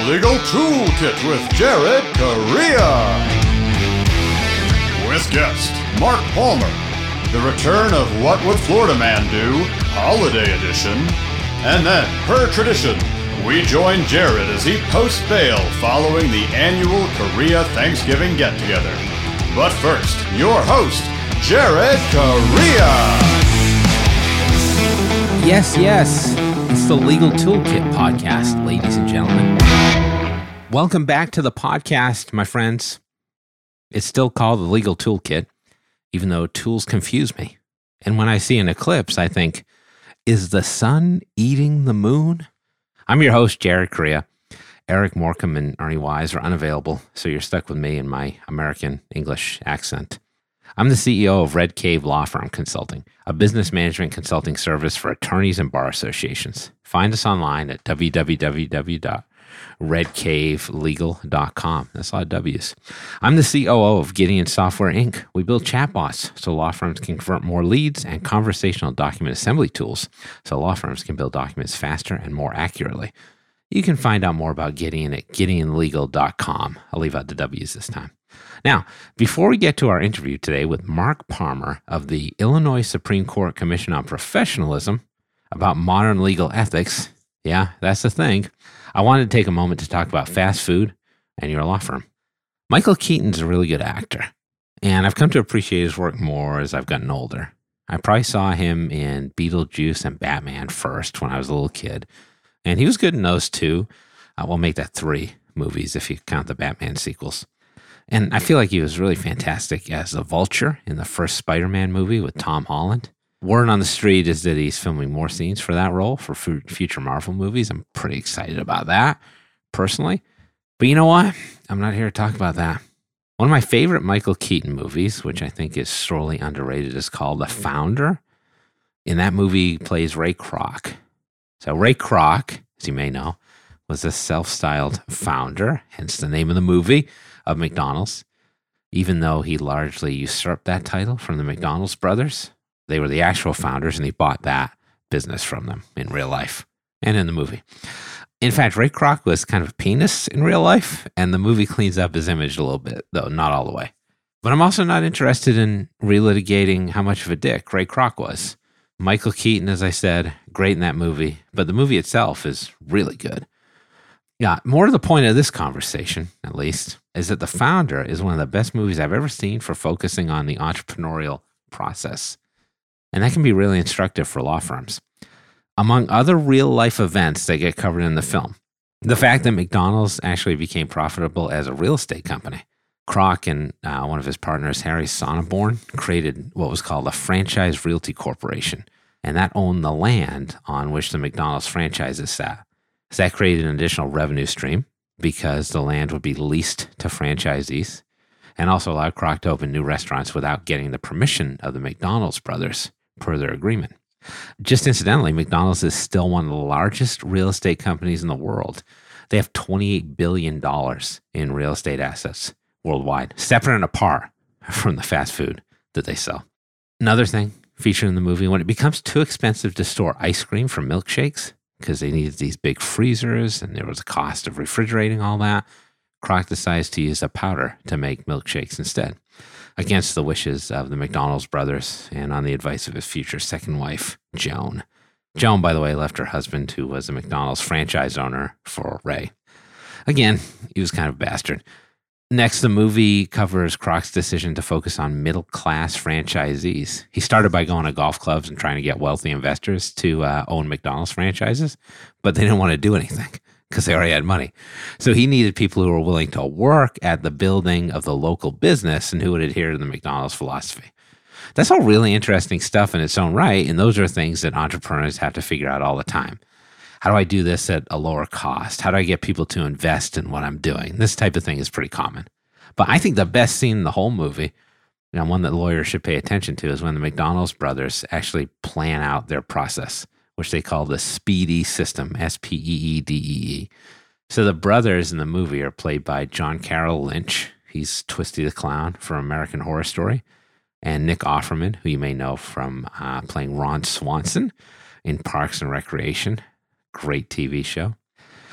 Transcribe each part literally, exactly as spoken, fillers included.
Legal Toolkit with Jared Correa. With guest Mark Palmer. The return of What Would Florida Man Do? Holiday Edition. And then, per tradition, we join Jared as he posts bail following the annual Correa Thanksgiving get-together. But first, your host, Jared Correa. Yes, yes. It's the Legal Toolkit podcast, ladies and gentlemen. Welcome back to the podcast, my friends. It's still called the Legal Toolkit, even though tools confuse me. And when I see an eclipse, I think, is the sun eating the moon? I'm your host, Jared Correa. Eric Morecambe and Ernie Wise are unavailable, so you're stuck with me and my American English accent. I'm the C E O of Red Cave Law Firm Consulting, a business management consulting service for attorneys and bar associations. Find us online at w w w dot red cave legal dot com. That's a lot of W's. I'm the C O O of Gideon Software, Incorporated. We build chatbots so law firms can convert more leads and conversational document assembly tools so law firms can build documents faster and more accurately. You can find out more about Gideon at gideon legal dot com. I'll leave out the W's this time. Now, before we get to our interview today with Mark Palmer of the Illinois Supreme Court Commission on Professionalism about modern legal ethics, yeah, that's the thing, I wanted to take a moment to talk about fast food and your law firm. Michael Keaton's a really good actor, and I've come to appreciate his work more as I've gotten older. I probably saw him in Beetlejuice and Batman first when I was a little kid, and he was good in those two. Uh, we'll make that three movies if you count the Batman sequels. And I feel like he was really fantastic as the Vulture in the first Spider-Man movie with Tom Holland. Word on the street is that he's filming more scenes for that role for f- future Marvel movies. I'm pretty excited about that, personally. But you know what? I'm not here to talk about that. One of my favorite Michael Keaton movies, which I think is sorely underrated, is called The Founder. In that movie, he plays Ray Kroc. So Ray Kroc, as you may know, was a self-styled founder, hence the name of the movie, of McDonald's, even though he largely usurped that title from the McDonald's brothers. They were the actual founders, and he bought that business from them in real life and in the movie. In fact, Ray Kroc was kind of a penis in real life, and the movie cleans up his image a little bit, though not all the way. But I'm also not interested in relitigating how much of a dick Ray Kroc was. Michael Keaton, as I said, great in that movie, but the movie itself is really good. Yeah, more to the point of this conversation, at least, is that The Founder is one of the best movies I've ever seen for focusing on the entrepreneurial process. And that can be really instructive for law firms. Among other real-life events that get covered in the film, the fact that McDonald's actually became profitable as a real estate company. Kroc and uh, one of his partners, Harry Sonneborn, created what was called a Franchise Realty Corporation, and that owned the land on which the McDonald's franchises sat. So that created an additional revenue stream because the land would be leased to franchisees and also allowed Kroc to open new restaurants without getting the permission of the McDonald's brothers per their agreement. Just incidentally, McDonald's is still one of the largest real estate companies in the world. They have twenty-eight billion dollars in real estate assets worldwide, separate and apart from the fast food that they sell. Another thing featured in the movie, when it becomes too expensive to store ice cream for milkshakes, because they needed these big freezers and there was a cost of refrigerating all that, Kroc decides to use a powder to make milkshakes instead, against the wishes of the McDonald's brothers and on the advice of his future second wife, Joan. Joan, by the way, left her husband, who was a McDonald's franchise owner, for Ray. Again, he was kind of a bastard. Next, the movie covers Kroc's decision to focus on middle-class franchisees. He started by going to golf clubs and trying to get wealthy investors to uh, own McDonald's franchises, but they didn't want to do anything because they already had money. So he needed people who were willing to work at the building of the local business and who would adhere to the McDonald's philosophy. That's all really interesting stuff in its own right, and those are things that entrepreneurs have to figure out all the time. How do I do this at a lower cost? How do I get people to invest in what I'm doing? This type of thing is pretty common. But I think the best scene in the whole movie, and one that lawyers should pay attention to, is when the McDonald's brothers actually plan out their process, which they call the SPEEDY system, S P E E D E E. So the brothers in the movie are played by John Carroll Lynch. He's Twisty the Clown for American Horror Story. And Nick Offerman, who you may know from uh, playing Ron Swanson in Parks and Recreation. Great T V show.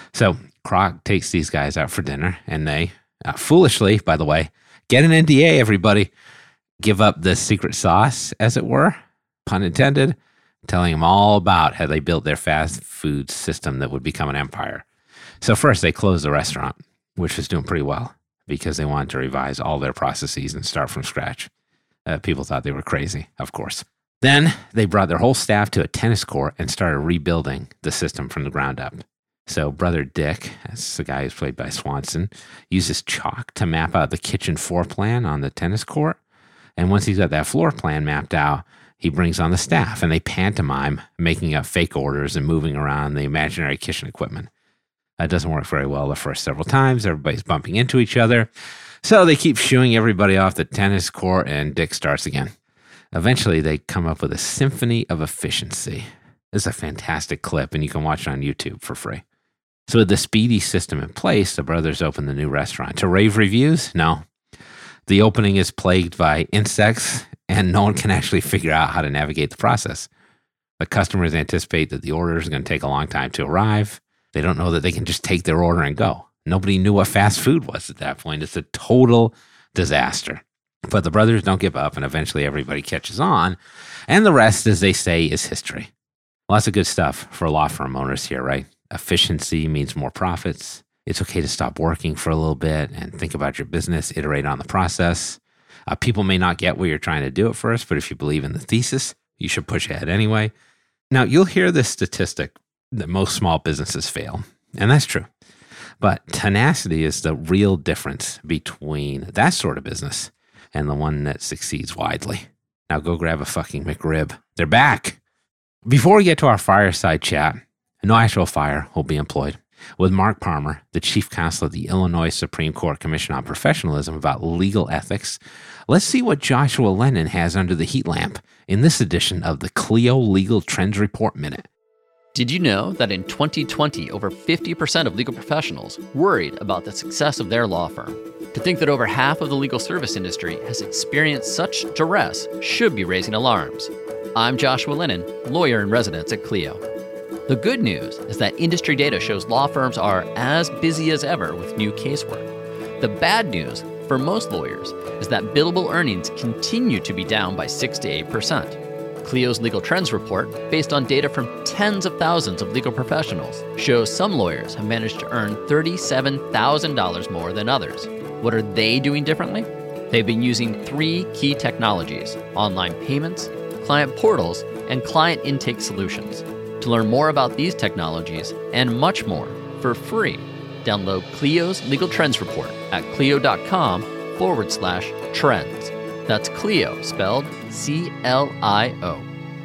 So Kroc takes these guys out for dinner, and they, uh, foolishly, by the way, get an N D A, everybody, give up the secret sauce, as it were, pun intended, telling them all about how they built their fast food system that would become an empire. So first, they closed the restaurant, which was doing pretty well because they wanted to revise all their processes and start from scratch. Uh, people thought they were crazy, of course. Then they brought their whole staff to a tennis court and started rebuilding the system from the ground up. So Brother Dick, that's the guy who's played by Swanson, uses chalk to map out the kitchen floor plan on the tennis court. And once he's got that floor plan mapped out, he brings on the staff and they pantomime making up fake orders and moving around the imaginary kitchen equipment. That doesn't work very well the first several times. Everybody's bumping into each other. So they keep shooing everybody off the tennis court and Dick starts again. Eventually, they come up with a symphony of efficiency. This is a fantastic clip, and you can watch it on YouTube for free. So with the speedy system in place, the brothers open the new restaurant. To rave reviews? No. The opening is plagued by insects, and no one can actually figure out how to navigate the process. The customers anticipate that the orders are going to take a long time to arrive. They don't know that they can just take their order and go. Nobody knew what fast food was at that point. It's a total disaster. But the brothers don't give up, and eventually everybody catches on. And the rest, as they say, is history. Lots of good stuff for law firm owners here, right? Efficiency means more profits. It's okay to stop working for a little bit and think about your business, iterate on the process. Uh, people may not get what you're trying to do at first, but if you believe in the thesis, you should push ahead anyway. Now, you'll hear this statistic that most small businesses fail, and that's true. But tenacity is the real difference between that sort of business and the one that succeeds widely. Now go grab a fucking McRib. They're back. Before we get to our fireside chat, no actual fire will be employed. With Mark Parmer, the chief counsel of the Illinois Supreme Court Commission on Professionalism about legal ethics, let's see what Joshua Lennon has under the heat lamp in this edition of the Clio Legal Trends Report Minute. Did you know that in twenty twenty, over fifty percent of legal professionals worried about the success of their law firm? To think that over half of the legal service industry has experienced such duress should be raising alarms. I'm Joshua Lennon, lawyer in residence at Clio. The good news is that industry data shows law firms are as busy as ever with new casework. The bad news for most lawyers is that billable earnings continue to be down by six to eight percent. Clio's Legal Trends Report, based on data from tens of thousands of legal professionals, shows some lawyers have managed to earn thirty-seven thousand dollars more than others. What are they doing differently? They've been using three key technologies: online payments, client portals, and client intake solutions. To learn more about these technologies and much more for free, download Clio's Legal Trends Report at clio.com forward slash trends. That's Clio, spelled C L I O.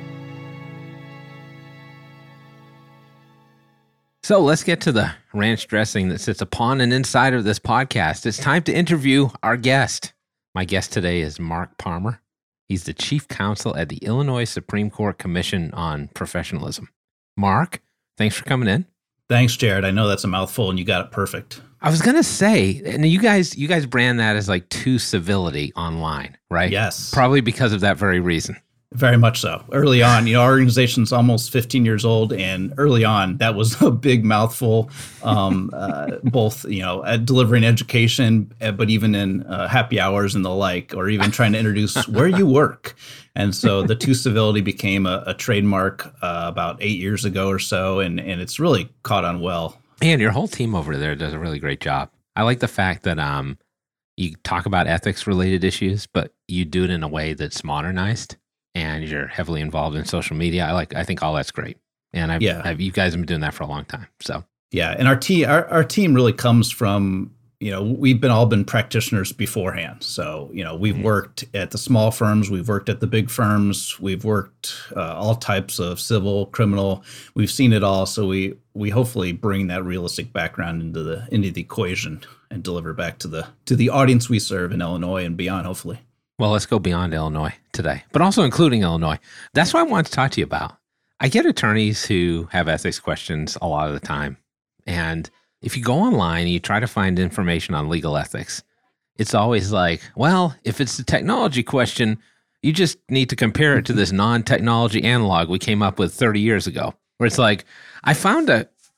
So let's get to the ranch dressing that sits upon and inside of this podcast. It's time to interview our guest. My guest today is Mark Parmer. He's the chief counsel at the Illinois Supreme Court Commission on Professionalism. Mark, thanks for coming in. Thanks, Jared. I know that's a mouthful and you got it perfect. I was going to say, and you guys you guys brand that as like to civility online, right? Yes. Probably because of that very reason. Very much so. Early on, you know, our organization's almost fifteen years old, and early on, that was a big mouthful, um, uh, both, you know, at delivering education, but even in uh, happy hours and the like, or even trying to introduce where you work. And so the to civility became a, a trademark uh, about eight years ago or so, and, and it's really caught on well. And your whole team over there does a really great job. I like the fact that um, you talk about ethics-related issues, but you do it in a way that's modernized. And you're heavily involved in social media. I like. I think all that's great. And I've, yeah. I've, you guys have been doing that for a long time. So yeah, and our team, our, our team really comes from, you know, we've been all been practitioners beforehand. So you know, we've mm-hmm. worked at the small firms, we've worked at the big firms, we've worked uh, all types of civil, criminal. We've seen it all. So we we hopefully bring that realistic background into the into the equation and deliver back to the to the audience we serve in Illinois and beyond. Hopefully. Well, let's go beyond Illinois today, but also including Illinois. That's what I want to talk to you about. I get attorneys who have ethics questions a lot of the time. And if you go online and you try to find information on legal ethics, it's always like, well, if it's a technology question, you just need to compare it to this non-technology analog we came up with thirty years ago. Where it's like, I found a,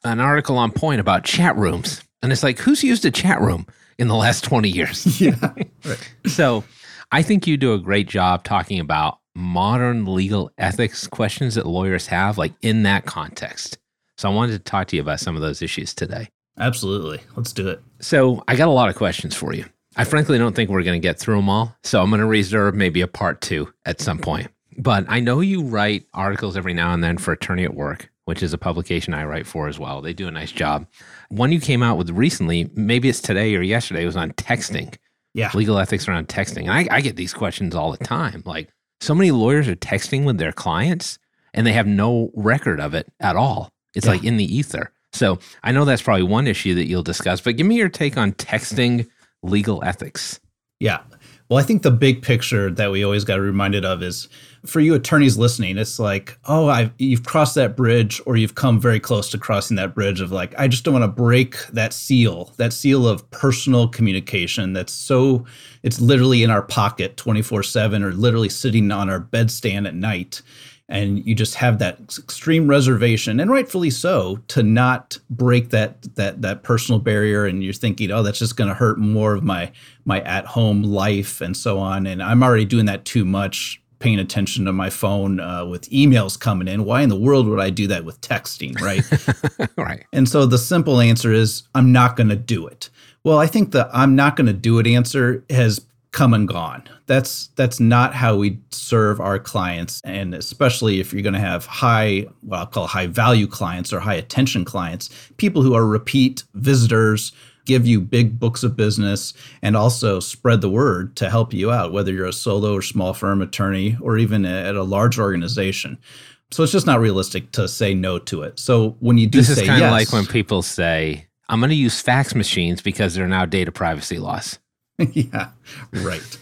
an article on Point about chat rooms. And it's like, who's used a chat room in the last twenty years? Yeah. Right. So I think you do a great job talking about modern legal ethics questions that lawyers have, like in that context. So I wanted to talk to you about some of those issues today. Absolutely. Let's do it. So I got a lot of questions for you. I frankly don't think we're going to get through them all. So I'm going to reserve maybe a part two at some point. But I know you write articles every now and then for Attorney at Work, which is a publication I write for as well. They do a nice job. One you came out with recently, maybe it's today or yesterday, was on texting. Yeah. Legal ethics around texting. And I, I get these questions all the time. Like, so many lawyers are texting with their clients and they have no record of it at all. It's Yeah. like in the ether. So I know that's probably one issue that you'll discuss, but give me your take on texting legal ethics. Yeah. Well, I think the big picture that we always got reminded of is for you attorneys listening, it's like, oh, I've, you've crossed that bridge or you've come very close to crossing that bridge of like, I just don't want to break that seal, that seal of personal communication that's so, it's literally in our pocket twenty-four seven or literally sitting on our bedstand at night. And you just have that extreme reservation, and rightfully so, to not break that that that personal barrier. And you're thinking, oh, that's just going to hurt more of my my at-home life and so on. And I'm already doing that too much, paying attention to my phone uh, with emails coming in. Why in the world would I do that with texting, right? Right. And so the simple answer is, I'm not going to do it. Well, I think the I'm not going to do it answer has come and gone. That's that's not how we serve our clients. And especially if you're going to have high, what I'll call high value clients or high attention clients, people who are repeat visitors, give you big books of business, and also spread the word to help you out, whether you're a solo or small firm attorney or even at a large organization. So it's just not realistic to say no to it. So when you do This say is kind of yes, like when people say, I'm going to use fax machines because there are now data privacy laws. Yeah, right.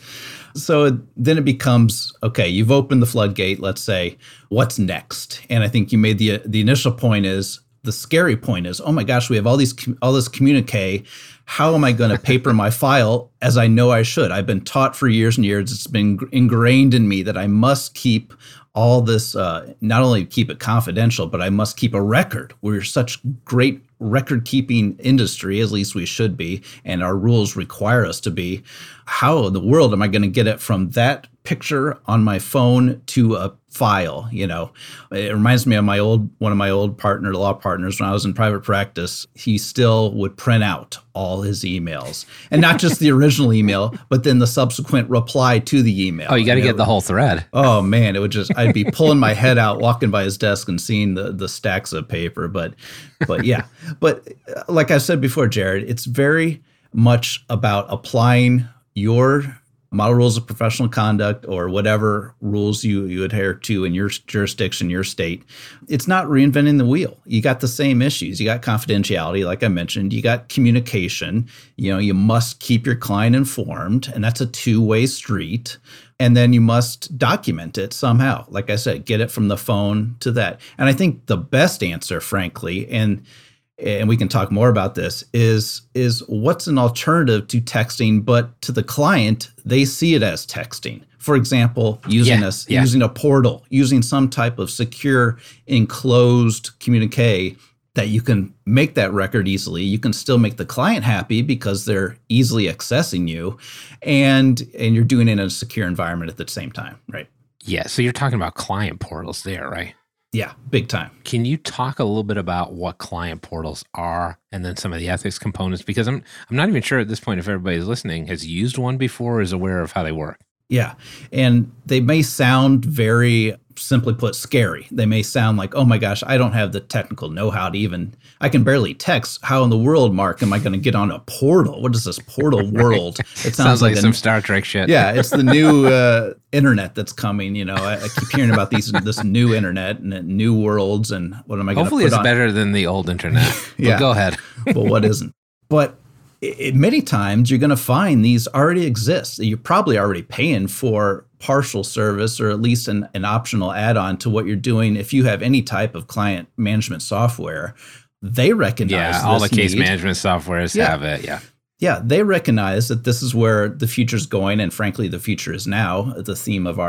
So then it becomes, okay, you've opened the floodgate, let's say, what's next? And I think you made the the initial point is, the scary point is, oh my gosh, we have all these all this communique. How am I going to paper my file as I know I should? I've been taught for years and years, it's been ingrained in me that I must keep all this, uh, not only keep it confidential, but I must keep a record. We're such great record-keeping industry, at least we should be, and our rules require us to be. How in the world am I going to get it from that picture on my phone to a file? You know, it reminds me of my old one of my old partner, law partners, when I was in private practice. He still would print out all his emails, and not just the original email, but then the subsequent reply to the email. Oh, you got to And get it- the whole thread. Oh man, it would just, I'd be pulling my head out, walking by his desk and seeing the the stacks of paper. But, but yeah, but uh, like I said before, Jared, it's very much about applying your model rules of professional conduct or whatever rules you, you adhere to in your jurisdiction, your state. It's not reinventing the wheel. You got the same issues. You got confidentiality, like I mentioned. You got communication. You know, you must keep your client informed, and that's a two-way street. And then you must document it somehow. Like I said, get it from the phone to that. And I think the best answer, frankly, and and we can talk more about this, is is what's an alternative to texting, but to the client, they see it as texting. For example, using Yeah, a yeah. using a portal, using some type of secure enclosed communique that you can make that record easily. You can still make the client happy because they're easily accessing you, and and you're doing it in a secure environment at the same time, right? Yeah. So you're talking about client portals there, right? Yeah, big time. Can you talk a little bit about what client portals are and then some of the ethics components? Because I'm I'm not even sure at this point if everybody's listening has used one before or is aware of how they work. Yeah. And they may sound very, simply put, scary. They may sound like, oh my gosh, I don't have the technical know-how to even, I can barely text. How in the world, Mark, am I going to get on a portal? What is this portal world? It sounds, Sounds like, a- some Star Trek shit. Yeah, it's the new uh, internet that's coming. You know, I, I keep hearing about these this new internet and uh, new worlds, and what am I going to put Hopefully it's on? better than the old internet. But Yeah. go ahead. But what isn't? But it, many times you're going to find these already exist. You're probably already paying for partial service or at least an, an optional add-on to what you're doing. If you have any type of client management software, they recognize Yeah, all the this case need. management softwares Yeah. have it. Yeah. Yeah, they recognize that this is where the future's going, and frankly, the future is now. The theme of our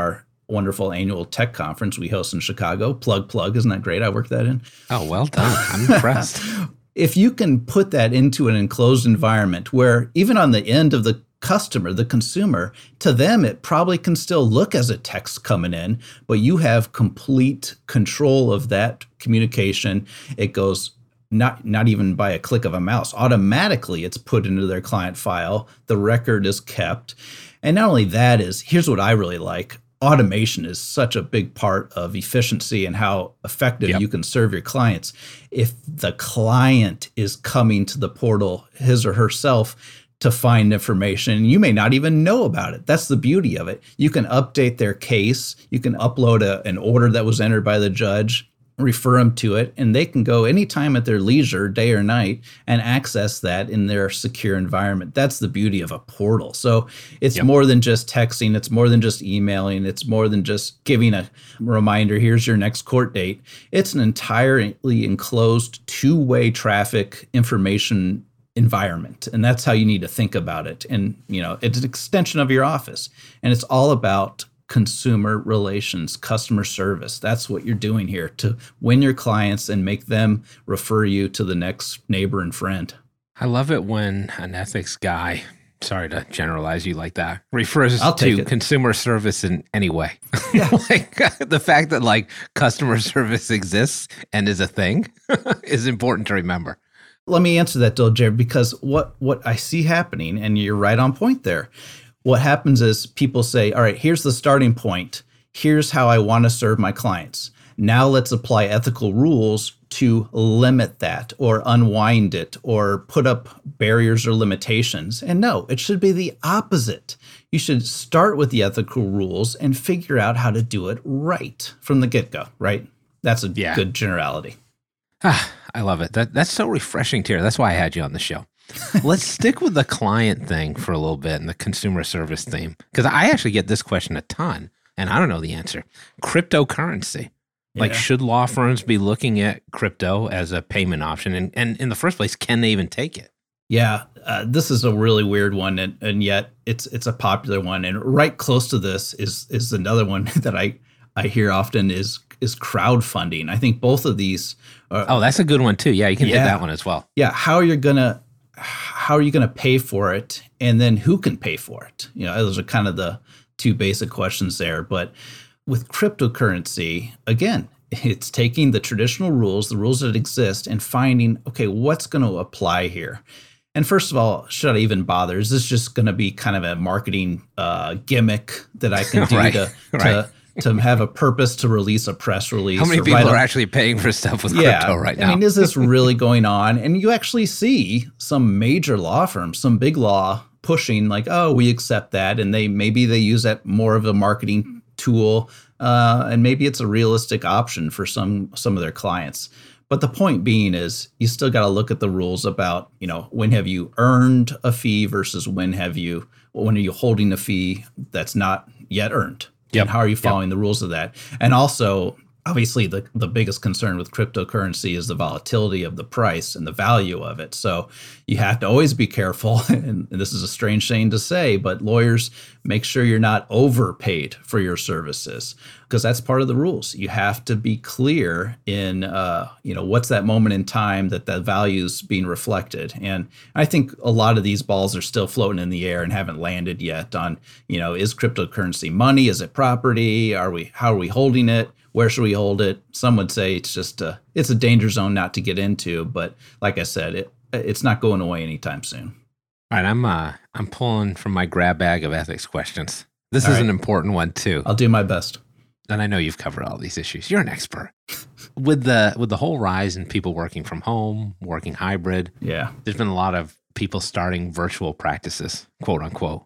wonderful annual tech conference we host in Chicago. Plug, plug. Isn't that great? I worked that in. Oh, well done. I'm impressed. If you can put that into an enclosed environment where even on the end of the customer, the consumer, to them, it probably can still look as a text coming in, but you have complete control of that communication. It goes not, not even by a click of a mouse. Automatically, it's put into their client file. The record is kept. And not only that is, here's what I really like. Automation is such a big part of efficiency and how effective yep. you can serve your clients. If the client is coming to the portal, his or herself, to find information, you may not even know about it. That's the beauty of it. You can update their case. You can upload a, an order that was entered by the judge, refer them to it, and they can go anytime at their leisure, day or night, and access that in their secure environment. That's the beauty of a portal. So it's yep. more than just texting. It's more than just emailing. It's more than just giving a reminder, here's your next court date. It's an entirely enclosed two-way traffic information environment. And that's how you need to think about it. And, you know, it's an extension of your office. And it's all about consumer relations, customer service. That's what you're doing here to win your clients and make them refer you to the next neighbor and friend. I love it when an ethics guy, sorry to generalize you like that, refers I'll to it. consumer service in any way. Yeah. Like the fact that like customer service exists and is a thing is important to remember. Let me answer that, though, Jared, because what, what I see happening, and you're right on point there, what happens is people say, all right, here's the starting point. Here's how I want to serve my clients. Now let's apply ethical rules to limit that or unwind it or put up barriers or limitations. And no, it should be the opposite. You should start with the ethical rules and figure out how to do it right from the get-go, right? That's a yeah. good generality. Ah, I love it. That That's so refreshing to hear. That's why I had you on the show. Let's stick with the client thing for a little bit and the consumer service theme, because I actually get this question a ton, and I don't know the answer. Cryptocurrency. Yeah. Like, should law firms be looking at crypto as a payment option? And, and in the first place, can they even take it? Yeah, uh, this is a really weird one, and, and yet it's it's a popular one. And right close to this is is another one that I, I hear often is is crowdfunding. I think both of these are, oh, that's a good one too. Yeah, you can yeah, hit that one as well. Yeah, how you're gonna how are you gonna pay for it, and then who can pay for it? You know, those are kind of the two basic questions there. But with cryptocurrency, again, it's taking the traditional rules, the rules that exist, and finding, okay, what's going to apply here? And first of all, should I even bother? Is this just going to be kind of a marketing uh, gimmick that I can do right, to, right. to to have a purpose to release a press release? How many people are a, actually paying for stuff with yeah, crypto right now? I mean, is this really going on? And you actually see some major law firms, some big law pushing like, oh, we accept that. And they maybe they use that more of a marketing tool. Uh, and maybe it's a realistic option for some some of their clients. But the point being is you still got to look at the rules about, you know, when have you earned a fee versus when have you, when are you holding a fee that's not yet earned? Yep. And how are you following yep. the rules of that? And also, obviously, the, the biggest concern with cryptocurrency is the volatility of the price and the value of it. So you have to always be careful. And this is a strange thing to say, but lawyers, make sure you're not overpaid for your services, because that's part of the rules. You have to be clear in, uh, you know, what's that moment in time that that value is being reflected. And I think a lot of these balls are still floating in the air and haven't landed yet on, you know, is cryptocurrency money? Is it property? Are we, how are we holding it? Where should we hold it? Some would say it's just a, it's a danger zone not to get into. But like I said, it it's not going away anytime soon. All right, I'm uh, I'm pulling from my grab bag of ethics questions. This all is right. an important one too. I'll do my best. And I know you've covered all these issues. You're an expert. with the with the whole rise in people working from home, working hybrid. Yeah, there's been a lot of people starting virtual practices, quote unquote,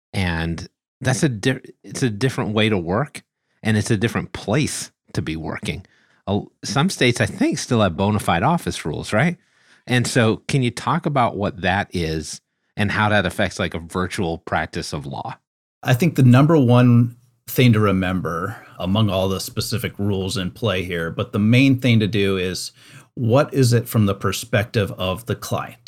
and that's a di- it's a different way to work, and it's a different place to be working. Uh, some states, I think, still have bona fide office rules, right? And so can you talk about what that is and how that affects like a virtual practice of law? I think the number one thing to remember among all the specific rules in play here, but the main thing to do is what is it from the perspective of the client?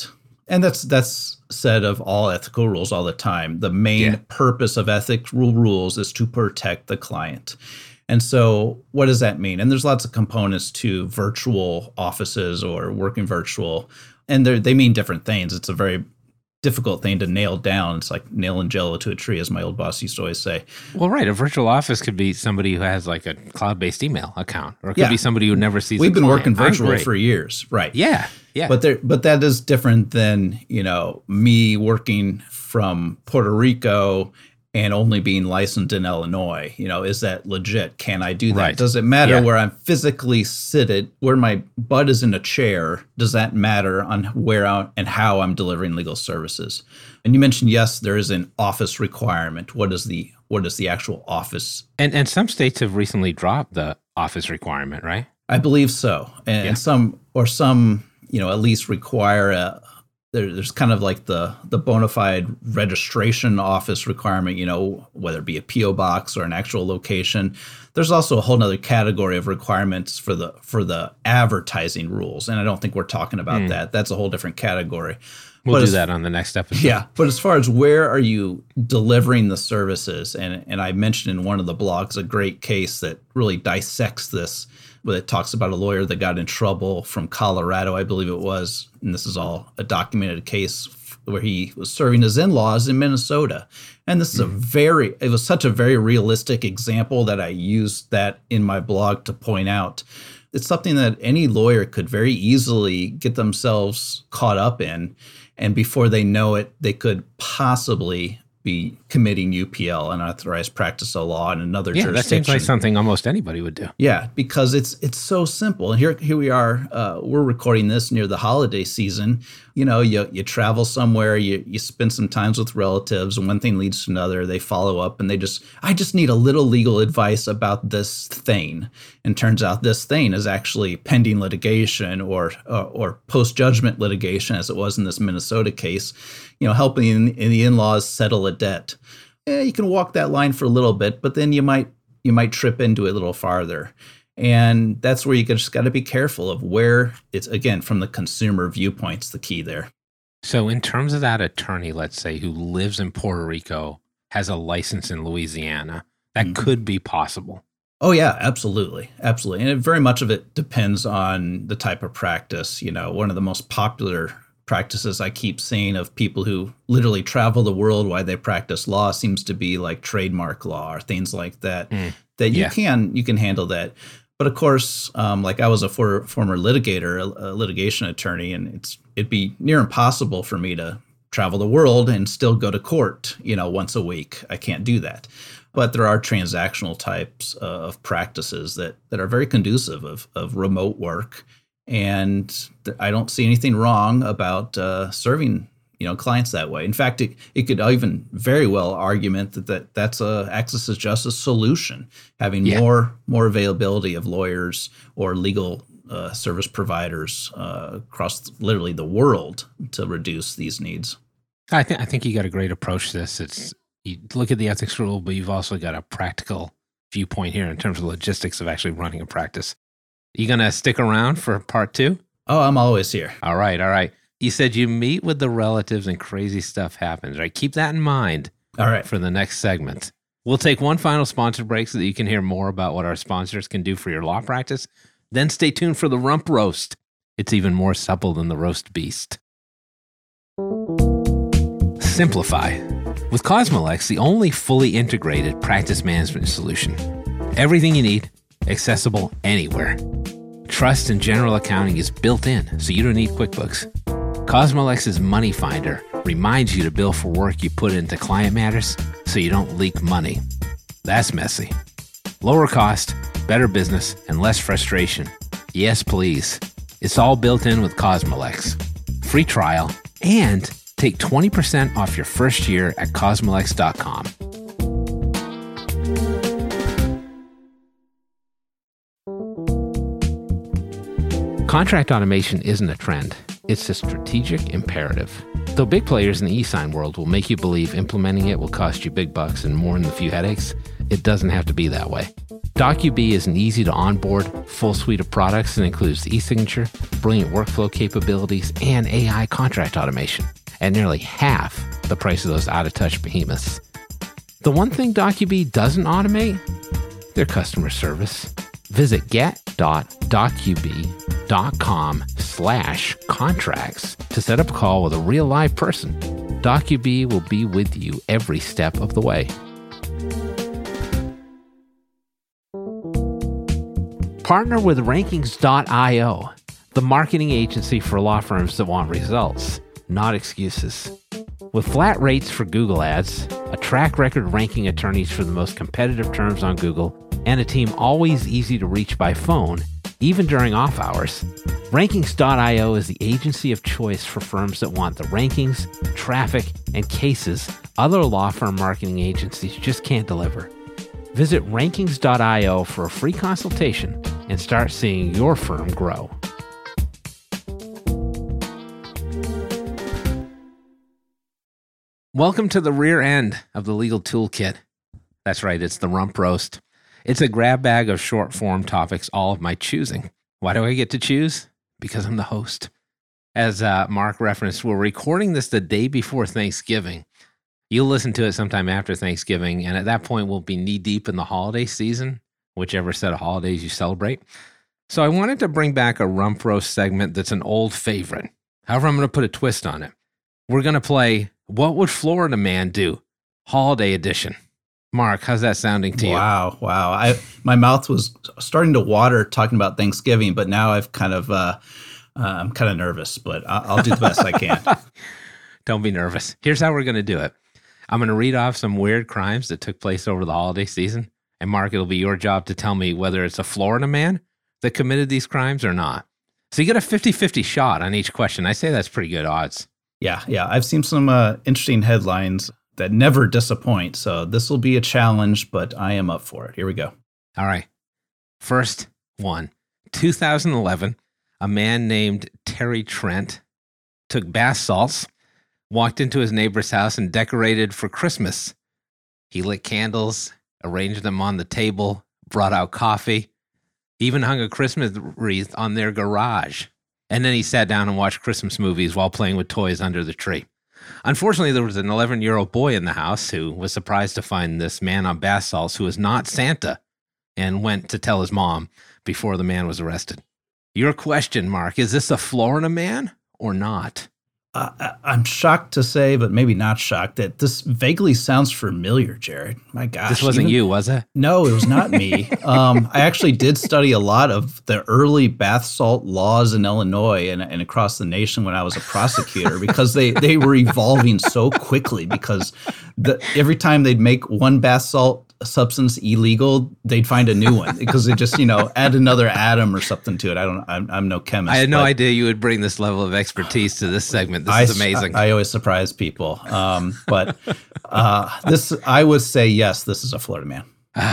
And that's that's said of all ethical rules all the time. The main yeah. purpose of ethical rules is to protect the client. And so what does that mean? And there's lots of components to virtual offices or working virtual, and they mean different things. It's a very difficult thing to nail down. It's like nailing jello to a tree, as my old boss used to always say. Well, right. A virtual office could be somebody who has like a cloud-based email account, or it could yeah. be somebody who never sees We've a been client. working virtual for years. Right. Yeah. Yeah. But there, but that is different than, you know, me working from Puerto Rico and only being licensed in Illinois. You know, is that legit? Can I do that? Right. Does it matter yeah. where I'm physically seated, where my butt is in a chair? Does that matter on where I, and how I'm delivering legal services? And you mentioned, yes, there is an office requirement. What is the what is the actual office? And and some states have recently dropped the office requirement, right? I believe so. And, yeah. and some or some, you know, at least require a There, there's kind of like the the bona fide registration office requirement, you know, whether it be a P O box or an actual location. There's also a whole nother category of requirements for the for the advertising rules. And I don't think we're talking about mm. that. That's a whole different category. We'll but do as, that on the next episode. Yeah. But as far as where are you delivering the services, and, and I mentioned in one of the blogs a great case that really dissects this, where it talks about a lawyer that got in trouble from Colorado, I believe it was, and this is all a documented case where he was serving his in-laws in Minnesota. And this is a very, it was such a very realistic example that I used that in my blog to point out. It's something that any lawyer could very easily get themselves caught up in. And before they know it, they could possibly be committing U P L, unauthorized practice of law, in another yeah, jurisdiction. That seems like something almost anybody would do. Yeah, because it's it's so simple. And here here we are. Uh, we're recording this near the holiday season. You know, you you travel somewhere, you you spend some times with relatives, and one thing leads to another. They follow up, and they just, I just need a little legal advice about this thing. And turns out this thing is actually pending litigation or or, or post judgment litigation, as it was in this Minnesota case. You know, helping in, in the in-laws settle a debt. Yeah, you can walk that line for a little bit, but then you might you might trip into it a little farther. And that's where you just got to be careful of where it's, again, from the consumer viewpoint's the key there. So in terms of that attorney, let's say, who lives in Puerto Rico, has a license in Louisiana, that mm-hmm. could be possible. Oh, yeah, absolutely. Absolutely. And it, very much of it depends on the type of practice. You know, one of the most popular practices I keep seeing of people who literally travel the world while they practice law seems to be like trademark law or things like that, mm, that you yeah. can you can handle that. But of course, um, like I was a for, former litigator, a, a litigation attorney, and it's it'd be near impossible for me to travel the world and still go to court, you know, once a week. I can't do that. But there are transactional types uh, of practices that that are very conducive of of remote work. And th- I don't see anything wrong about uh, serving, you know, clients that way. In fact, it, it could even very well argument that, that that's a access to justice solution, having yeah. more more availability of lawyers or legal uh, service providers uh, across literally the world to reduce these needs. I think I think you got a great approach to this. It's you look at the ethics rule, but you've also got a practical viewpoint here in terms of logistics of actually running a practice. You going to stick around for part two? Oh, I'm always here. All right, all right. You said you meet with the relatives and crazy stuff happens, right? Keep that in mind all right. for the next segment. We'll take one final sponsor break so that you can hear more about what our sponsors can do for your law practice. Then stay tuned for the rump roast. It's even more supple than the roast beast. Simplify. With Cosmolex, the only fully integrated practice management solution. Everything you need, accessible anywhere. Trust and general accounting is built in, so you don't need QuickBooks. Cosmolex's Money Finder reminds you to bill for work you put into client matters so you don't leak money. That's messy. Lower cost, better business, and less frustration. Yes, please. It's all built in with Cosmolex. Free trial and take twenty percent off your first year at cosmolex dot com. Contract automation isn't a trend. It's a strategic imperative. Though big players in the e-sign world will make you believe implementing it will cost you big bucks and more than a few headaches, it doesn't have to be that way. DocuBee is an easy to onboard full suite of products that includes e-signature, brilliant workflow capabilities, and A I contract automation at nearly half the price of those out-of-touch behemoths. The one thing DocuBee doesn't automate? Their customer service. Visit get.docubee.com slash contracts to set up a call with a real live person. DocuBee will be with you every step of the way. Partner with Rankings dot io, the marketing agency for law firms that want results, not excuses. With flat rates for Google Ads, a track record ranking attorneys for the most competitive terms on Google, and a team always easy to reach by phone, even during off hours, Rankings dot io is the agency of choice for firms that want the rankings, traffic, and cases other law firm marketing agencies just can't deliver. Visit Rankings dot io for a free consultation and start seeing your firm grow. Welcome to the rear end of the Legal Toolkit. That's right, it's the Rump Roast. It's a grab bag of short-form topics, all of my choosing. Why do I get to choose? Because I'm the host. As uh, Mark referenced, we're recording this the day before Thanksgiving. You'll listen to it sometime after Thanksgiving, and at that point, we'll be knee-deep in the holiday season, whichever set of holidays you celebrate. So I wanted to bring back a Rump Roast segment that's an old favorite. However, I'm going to put a twist on it. We're going to play What Would Florida Man Do? Holiday Edition. Mark, how's that sounding to you? Wow, wow. I my mouth was starting to water talking about Thanksgiving, but now I've kind of, uh, uh, I'm kind of nervous, but I'll, I'll do the best I can. Don't be nervous. Here's how we're going to do it. I'm going to read off some weird crimes that took place over the holiday season. And Mark, it'll be your job to tell me whether it's a Florida man that committed these crimes or not. So you get a fifty-fifty shot on each question. I say that's pretty good odds. Yeah, yeah. I've seen some uh, interesting headlines that never disappoint. So this will be a challenge, but I am up for it. Here we go. All right. First one. two thousand eleven, a man named Terry Trent took bath salts, walked into his neighbor's house, and decorated for Christmas. He lit candles, arranged them on the table, brought out coffee, even hung a Christmas wreath on their garage. And then he sat down and watched Christmas movies while playing with toys under the tree. Unfortunately, there was an eleven-year-old boy in the house who was surprised to find this man on bath salts who was not Santa and went to tell his mom before the man was arrested. Your question, Mark, is this a Florida man or not? Uh, I'm shocked to say, but maybe not shocked, that this vaguely sounds familiar, Jared. My gosh. This wasn't even, you, was it? No, it was not me. um, I actually did study a lot of the early bath salt laws in Illinois and, and across the nation when I was a prosecutor because they, they were evolving so quickly because the, every time they'd make one bath salt substance illegal, they'd find a new one because they just, you know, add another atom or something to it. I don't, I'm, I'm no chemist. I had no idea you would bring this level of expertise to this segment. This I, is amazing. I, I always surprise people. Um, but uh, this, I would say, yes, this is a Florida man.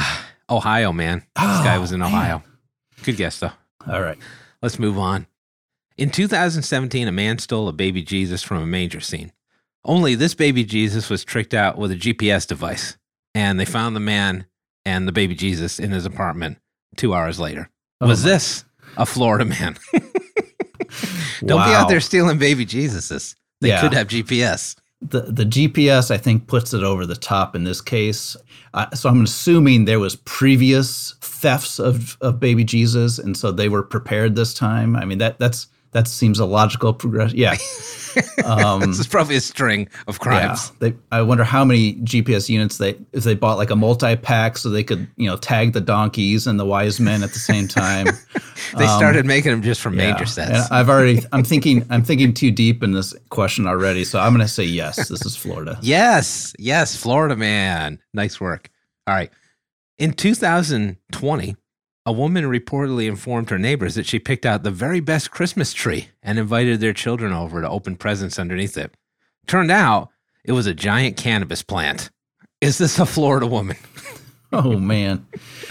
Ohio, man. This oh, guy was in Ohio. Man. Good guess, though. All right. Let's move on. In two thousand seventeen, a man stole a baby Jesus from a manger scene. Only this baby Jesus was tricked out with a G P S device. And they found the man and the baby Jesus in his apartment two hours later. Oh was my. This a Florida man? Don't wow. be out there stealing baby Jesuses. They yeah. could have G P S. The the G P S, I think, puts it over the top in this case. Uh, so I'm assuming there was previous thefts of, of baby Jesus, and so they were prepared this time. I mean, that that's that seems a logical progression. Yeah. Um, this is probably a string of crimes. Yeah, they, I wonder how many G P S units they, if they bought like a multi-pack so they could, you know, tag the donkeys and the wise men at the same time. They um, started making them just for yeah, manger sets. And I've already, I'm thinking, I'm thinking too deep in this question already. So I'm going to say yes, this is Florida. Yes, yes, Florida man. Nice work. All right. In two thousand twenty, a woman reportedly informed her neighbors that she picked out the very best Christmas tree and invited their children over to open presents underneath it. Turned out it was a giant cannabis plant. Is this a Florida woman? Oh, man.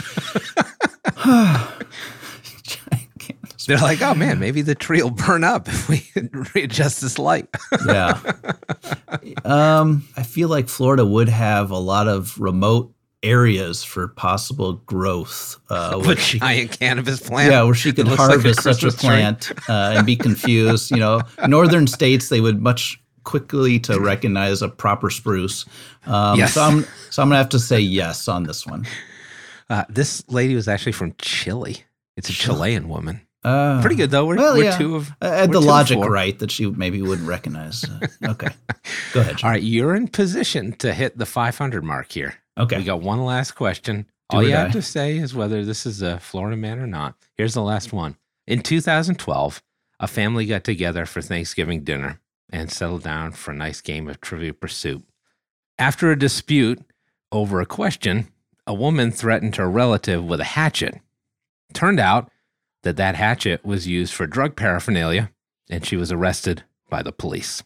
They're like, oh, man, maybe the tree will burn up if we readjust this light. Yeah. Um, I feel like Florida would have a lot of remote areas for possible growth. Uh, Of a giant cannabis plant. Yeah, where she could It looks like a harvest such a Christmas tree. plant uh, and be confused. You know, northern states, they would much quickly to recognize a proper spruce. Um, Yes. So I'm so I'm gonna have to say yes on this one. Uh, this lady was actually from Chile. It's a Chilean woman. Uh, Pretty good though. We're, well, we're yeah. two of. I had we're the two of logic four. right that she maybe wouldn't recognize. Uh, okay, go ahead. John. All right, you're in position to hit the five hundred mark here. Okay. We got one last question. Do All or you have die. to say is whether this is a Florida man or not. Here's the last one. In two thousand twelve, a family got together for Thanksgiving dinner and settled down for a nice game of Trivia Pursuit. After a dispute over a question, a woman threatened her relative with a hatchet. Turned out that that hatchet was used for drug paraphernalia, and she was arrested by the police.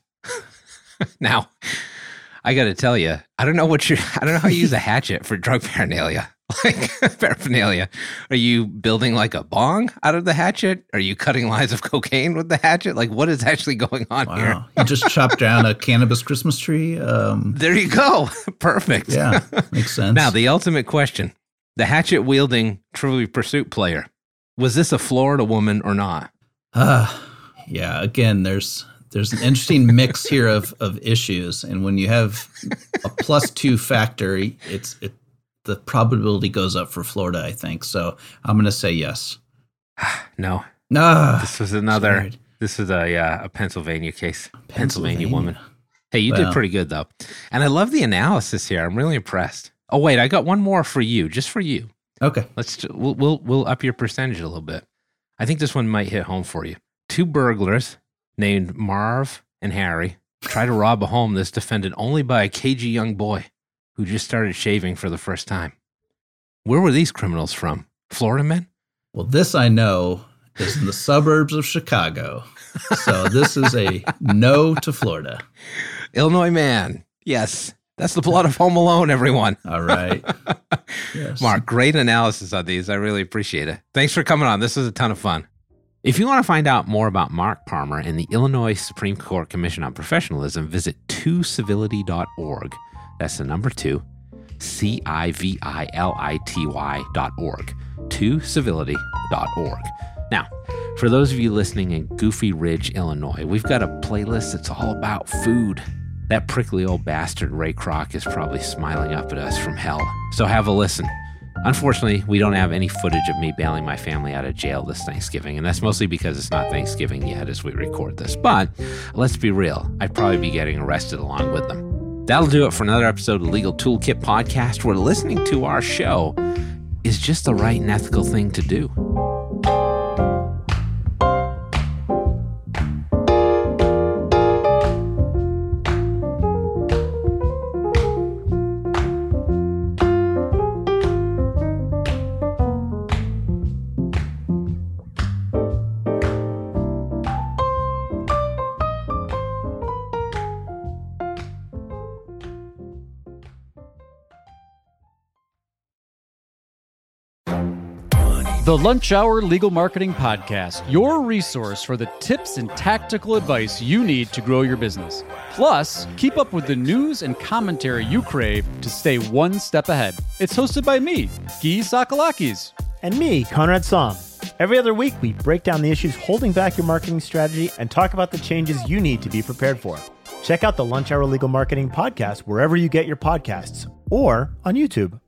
Now, I got to tell you, I don't know what you I don't know how you use a hatchet for drug paraphernalia. Like paraphernalia. Are you building like a bong out of the hatchet? Are you cutting lines of cocaine with the hatchet? Like what is actually going on here? Wow, you just chopped down a cannabis Christmas tree. Um, There you go. Perfect. yeah, makes sense. Now, the ultimate question. The hatchet wielding Trivial Pursuit player. Was this a Florida woman or not? Uh, yeah, again, there's there's an interesting mix here of of issues, and when you have a plus two factor, it's it the probability goes up for Florida, I think. So I'm going to say yes. No. No, This was another sorry. this is a uh, a Pennsylvania case. Pennsylvania, Pennsylvania. woman. Hey, you did Well. pretty good though. And I love the analysis here. I'm really impressed. Oh wait, I got one more for you, just for you. Okay. Let's ju- we'll we'll we'll up your percentage a little bit. I think this one might hit home for you. Two burglars named Marv and Harry try to rob a home that's defended only by a cagey young boy who just started shaving for the first time. Where were these criminals from? Florida men? Well, this I know is in the suburbs of Chicago. So this is a no to Florida. Illinois man. Yes. That's the plot of Home Alone, everyone. All right. Yes. Mark, great analysis on these. I really appreciate it. Thanks for coming on. This was a ton of fun. If you want to find out more about Mark Parmer and the Illinois Supreme Court Commission on Professionalism, visit two civility dot org. That's the number two, C I V I L I T Y dot org. two civility dot org. Now, for those of you listening in Goofy Ridge, Illinois, we've got a playlist that's all about food. That prickly old bastard Ray Kroc is probably smiling up at us from hell. So have a listen. Unfortunately, we don't have any footage of me bailing my family out of jail this Thanksgiving, and that's mostly because it's not Thanksgiving yet as we record this. But let's be real, I'd probably be getting arrested along with them. That'll do it for another episode of Legal Toolkit Podcast, where listening to our show is just the right and ethical thing to do. The Lunch Hour Legal Marketing Podcast, your resource for the tips and tactical advice you need to grow your business. Plus, keep up with the news and commentary you crave to stay one step ahead. It's hosted by me, Guy Sakalakis. And me, Conrad Som. Every other week, we break down the issues holding back your marketing strategy and talk about the changes you need to be prepared for. Check out the Lunch Hour Legal Marketing Podcast wherever you get your podcasts or on YouTube.